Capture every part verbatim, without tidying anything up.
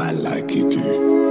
Man like Kiki.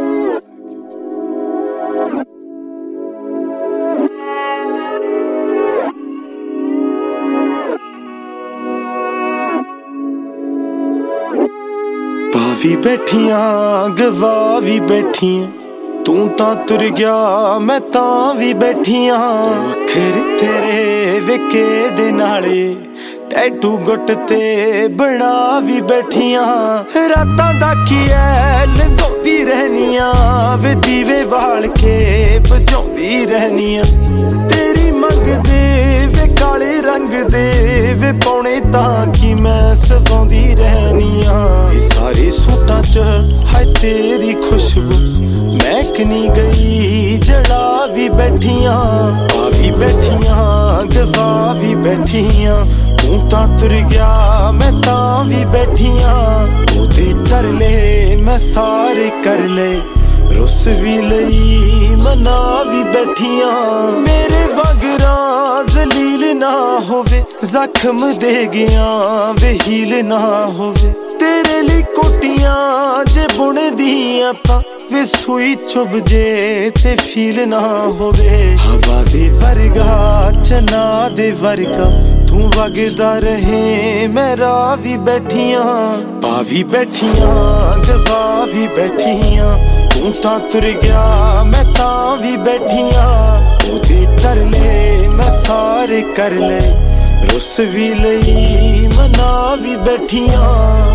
भी बैठियां गवा भी बैठियां तू तां तुर गया मैं तां भी बैठियां अखर तेरे विके दे नाले टैटू गुट ते बना भी बैठियां रातां दा की ऐ लंघौंदी रहनियां वे दीवे बाल के बजाउंदी रहनियां तेरी मंग दे वे काले रंग दे वे पौने तां की मैं सवाउंदी रहनियां सारे सूटां च हाय तेरी खुशबू महकनी गई जड़ा भी बैठियां आ भी बैठियां गवा भी बैठियां तू तां तुर गया मैं तां भी बैठियां ओदे कर ले मैं सारे कर ले रुस भी लई मना भी बैठियां मेरे वगरा जलील ना होवे जख्म दे गया वे हील ना होवे तेरे लिए कोटियां जे बुन दियां तां वे सुई चुभ जे ते फील ना होवे हवा दे वर्गा चना दे वर्गा तू वगदा रहे मैं राह भी बैठियां पा भी बैठियां गवा भी बैठियां तू तां तुर गया मैं तां भी बैठियां ओदे कर ले मैं सारे कर ले रुस भी लई मना भी बैठियां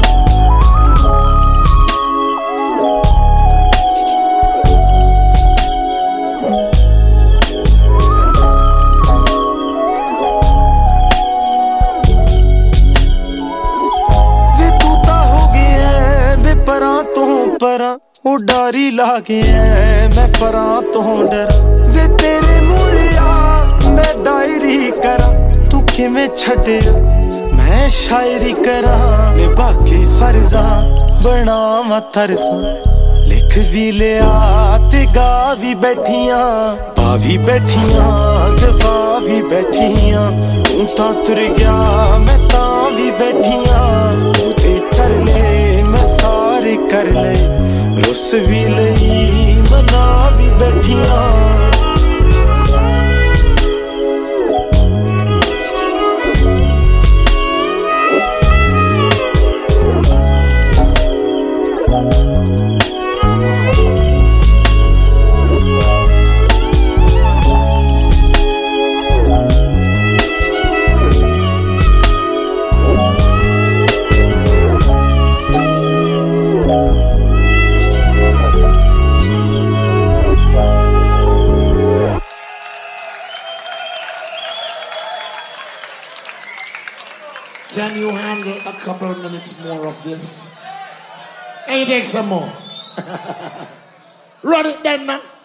परा ओ डारी ला के ऐ मैं परा तो डर वे तेरे मुरिया मैं डायरी करा तू किवें छड्डिया मैं शायरी करा निभा के फर्जा बनावा तरसा लिख भी लिया ते गा भी बैठियां पा भी बैठियां गवा भी बैठियां तू तां तुर गया मैं तां भी बैठियां ओदे कर ले मैं सारे कर ले रुस भी लई मना भी बैठियां Can you handle a couple of minutes more of this? And you take some more. Run it then, man.